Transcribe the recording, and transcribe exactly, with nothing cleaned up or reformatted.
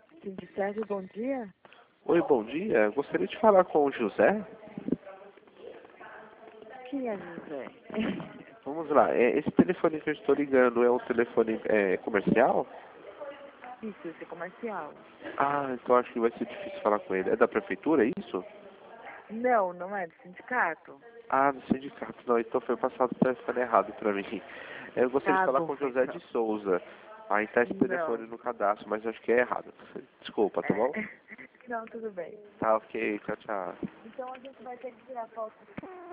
Sim, de Sérgio, bom dia. Oi, bom dia. Gostaria de falar com o José. Quem é José? Vamos lá. É, esse telefone que eu estou ligando é um telefone é, comercial? Isso, isso é comercial. Ah, então acho que vai ser difícil falar com ele. É da prefeitura, é isso? Não, não é do sindicato. Ah, do sindicato. Não, então foi passado o telefone errado para mim. É, Eu gostaria de Tá falar bom, com o José de então. Souza. Aí tá esse telefone Não. no cadastro, mas acho que é errado. Desculpa, tá bom? Não, tudo bem. Tá ok, tchau, tchau. Então a gente vai ter que tirar foto.